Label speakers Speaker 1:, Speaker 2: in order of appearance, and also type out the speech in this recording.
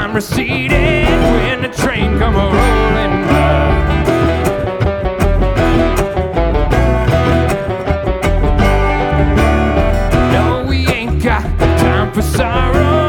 Speaker 1: time receded when the train come rolling by. No, we ain't got time for sorrow.